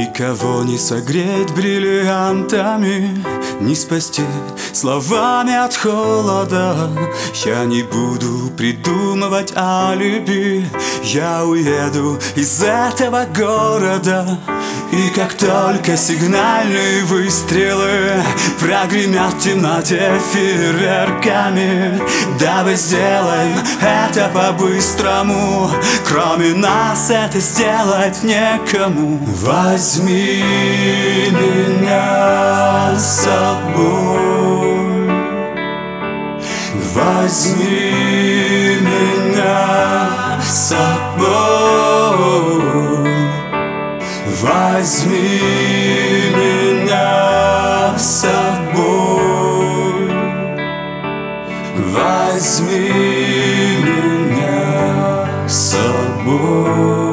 Никого не согреть бриллиантами, не спасти словами от холода. Я не буду придумывать алиби, я уеду из этого города. И как только сигнальные выстрелы прогремят в темноте фейерверками, давай сделаем это по-быстрому, кроме нас это сделать некому. Возьми меня с собой, возьми меня с собой, возьми меня с собой, возьми меня с собой.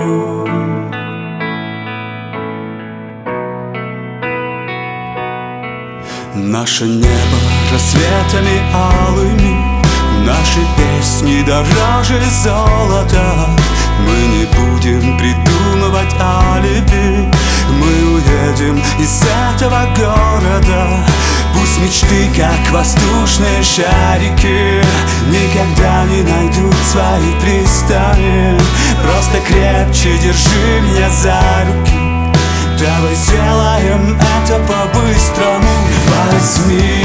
Наше небо рассветами алыми, наши песни дороже золота. Мы не будем придумывать алиби, мы уедем из этого города. Пусть мечты, как воздушные шарики, никогда не найдут свои пристани. Просто крепче держи меня за руки, давай сделаем это по-быстрому. Возьми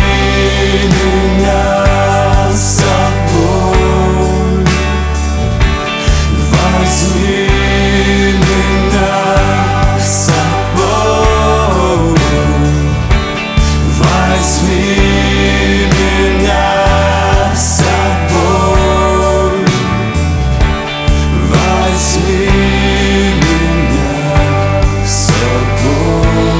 меня с собой, возьми меня с собой, возьми меня с собой, возьми меня с собой.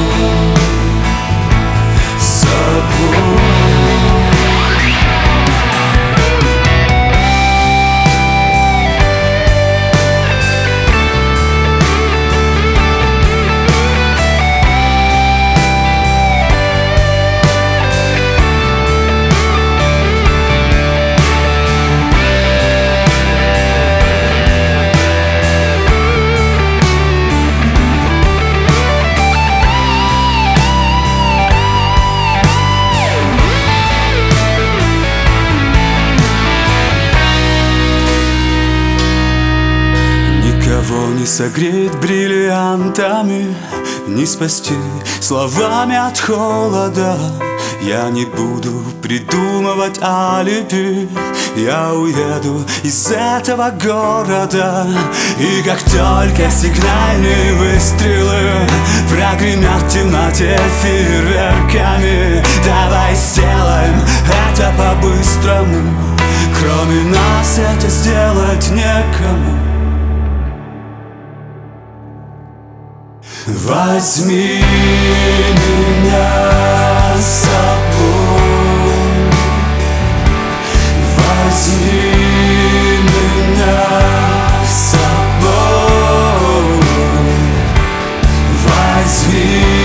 Не согреть бриллиантами, не спасти словами от холода. Я не буду придумывать алиби, я уеду из этого города. И как только сигнальные выстрелы прогремят в темноте фейерверками, давай сделаем это по-быстрому, кроме нас это сделать некому. Возьми меня с собой, возьми меня с собой, возьми